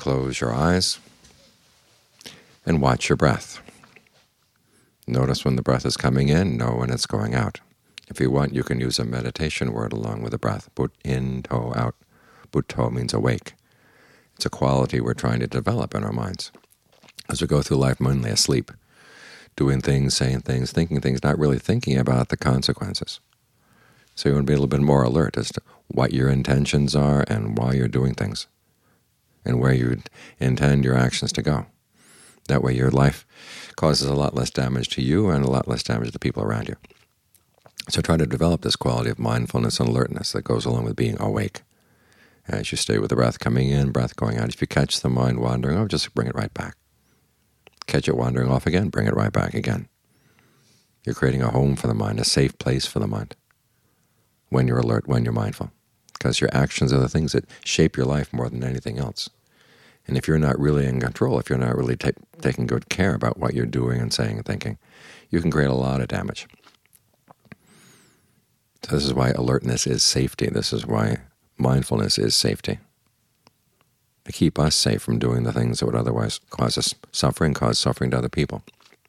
close your eyes and watch your breath. Notice when the breath is coming in, know when it's going out. If you want, you can use a meditation word along with the breath. Put in, toe, out. Butto means awake. It's a quality we're trying to develop in our minds as we go through life mainly asleep, doing things, saying things, thinking things, not really thinking about the consequences. So you want to be a little bit more alert as to what your intentions are and why you're doing things, and where you intend your actions to go. That way your life causes a lot less damage to you and a lot less damage to the people around you. So try to develop this quality of mindfulness and alertness that goes along with being awake. As you stay with the breath coming in, breath going out, if you catch the mind wandering off, just bring it right back. Catch it wandering off again, bring it right back again. You're creating a home for the mind, a safe place for the mind, when you're alert, when you're mindful, because your actions are the things that shape your life more than anything else. And if you're not really in control, if you're not really taking good care about what you're doing and saying and thinking, you can create a lot of damage. So this is why alertness is safety. This is why mindfulness is safety, to keep us safe from doing the things that would otherwise cause us suffering, cause suffering to other people.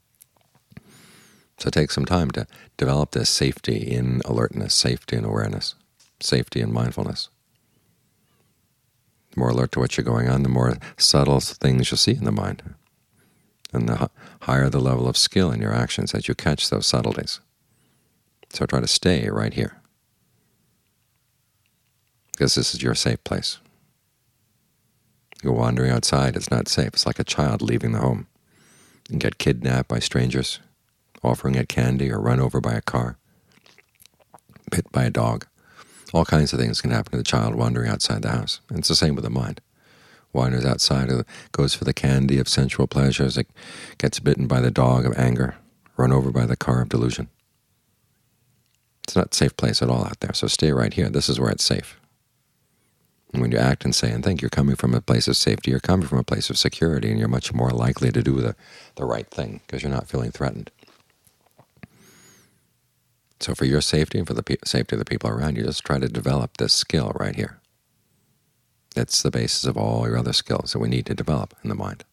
So take some time to develop this safety in alertness, safety in awareness, safety in mindfulness. The more alert to what's going on, the more subtle things you'll see in the mind, and the higher the level of skill in your actions as you catch those subtleties. So try to stay right here, because this is your safe place. You're wandering outside, it's not safe. It's like a child leaving the home. You can get kidnapped by strangers, offering it candy, or run over by a car, bit by a dog. All kinds of things can happen to the child wandering outside the house. And it's the same with the mind. Wanders outside, goes for the candy of sensual pleasures, it gets bitten by the dog of anger, run over by the car of delusion. It's not a safe place at all out there, so stay right here. This is where it's safe. And when you act and say and think, you're coming from a place of safety, you're coming from a place of security, and you're much more likely to do the right thing because you're not feeling threatened. So for your safety and for the safety of the people around you, just try to develop this skill right here. It's the basis of all your other skills that we need to develop in the mind.